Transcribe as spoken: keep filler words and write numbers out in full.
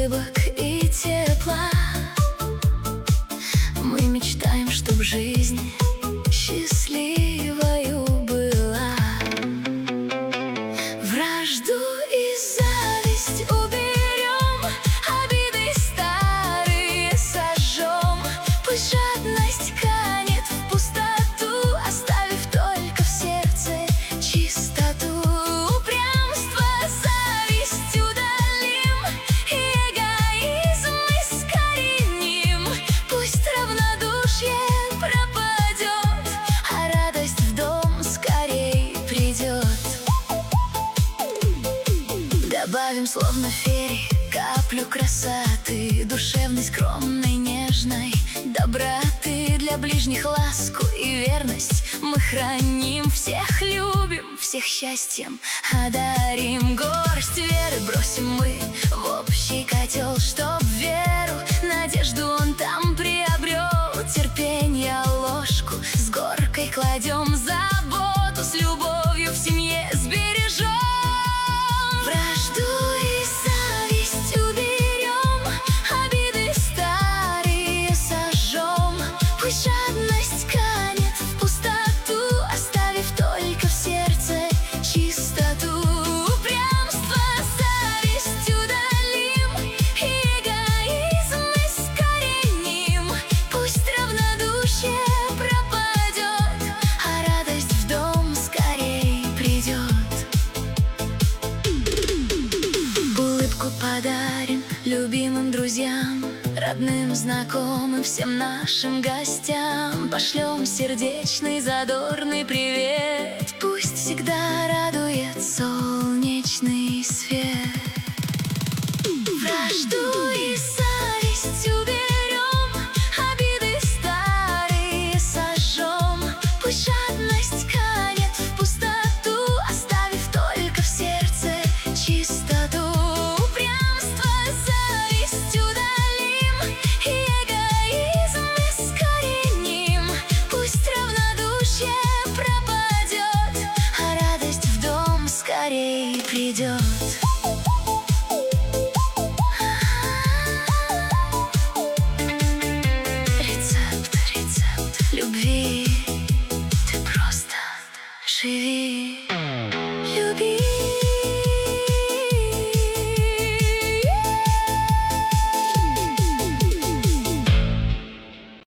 улыбок и тепла. Мы мечтаем, чтоб жизнь счастливою была. Вражду и зависть уберем, обиды старые сожжем. Пусть жадность канет в пустоту, оставив только в сердце чистоту. Упрямство, зависть удалим, и эгоизм искореним. Пусть равнодушие пропадет, а радость в дом скорей придет. Добавим словно феи каплю красоты, душевной, скромной, нежной доброты. Для ближних ласку и верность мы храним. Всех любим, всех счастьем одарим. Горсть веры бросим мы в общий котел, чтоб веру, надежду он там приобрел. Терпенье ложку с горкой кладем, заботу с любовью в семье сбережем. Вражду и зависть уберем, обиды старые сожжем. Пусть жадность канет в пустоту, оставив только в сердце чистоту. Упрямство, зависть удалим, и эгоизм искореним. Пусть равнодушие пропадет, а радость в дом скорей придет. Улыбку подарим любимым друзьям, родным, знакомым, всем нашим гостям. Пошлем сердечный задорный привет, пусть всегда радует солнечный свет. Вражду и зависть уберем, обиды старые сожжем. Пусть жадность канет в пустоту, оставив только в сердце чистоту. Упрямство, зависть удалим, и эгоизм искореним. Пусть равнодушие пропадет, а радость в дом скорей придет. Рецепт, рецепт любви, ты просто живи.